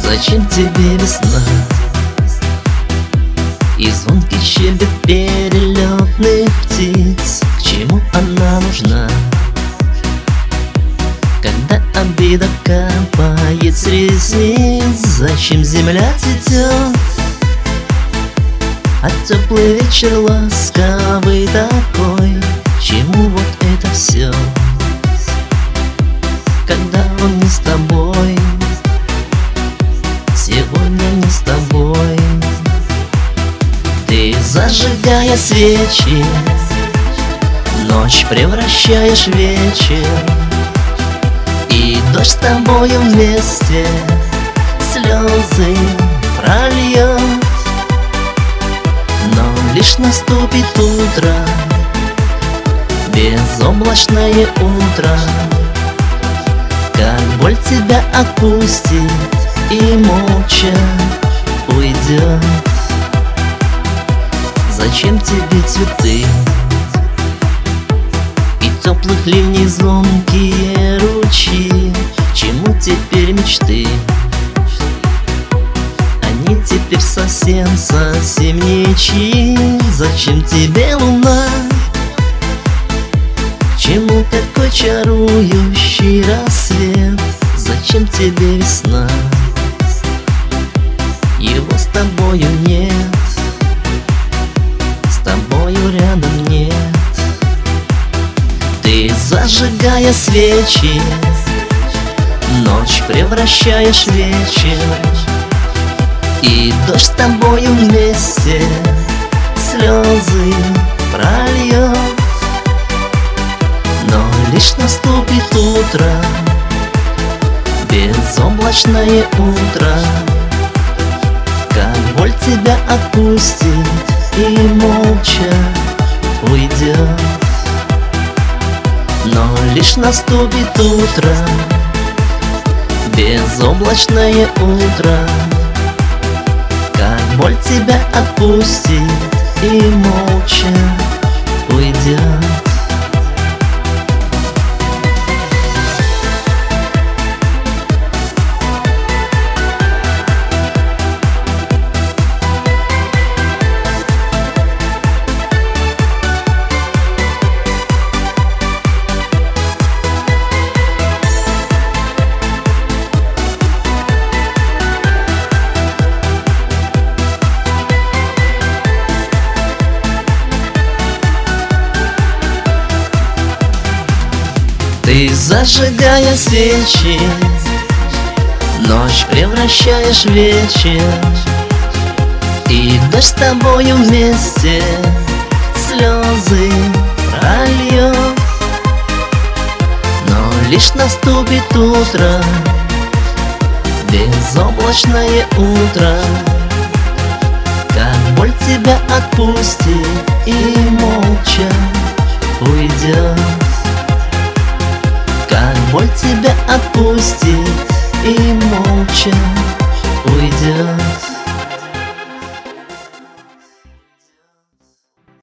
Зачем тебе весна и звонкий щебет перелетных птиц? К чему она нужна, когда обида капает с ресниц? Зачем земля цветет, а теплый вечер ласковый такой? К чему вот это все, когда он не с тобой? Сегодня не с тобой. Ты, зажигая свечи, ночь превращаешь в вечер, и дождь с тобою вместе слезы прольет. Но лишь наступит утро, безоблачное утро, как боль тебя отпустит и молча уйдет. Зачем тебе цветы и теплых ливней звонкие ручьи? К чему теперь мечты? Они теперь совсем ничьи. Зачем тебе луна? К чему такой чарующий рассвет? Зачем тебе весна? Его с тобою нет, с тобою рядом нет. Ты, зажигая свечи, ночь превращаешь в вечер, и дождь с тобою вместе слезы прольет. Но лишь наступит утро, безоблачное утро, как боль тебя отпустит и молча уйдет. Но лишь наступит утро, безоблачное утро, как боль тебя отпустит и молча уйдет. Ты, зажигая свечи, ночь превращаешь в вечер, и дождь с тобою вместе слезы прольет. Но лишь наступит утро, безоблачное утро, как боль тебя отпустит и молча уйдет. Как боль тебя отпустит и молча уйдет.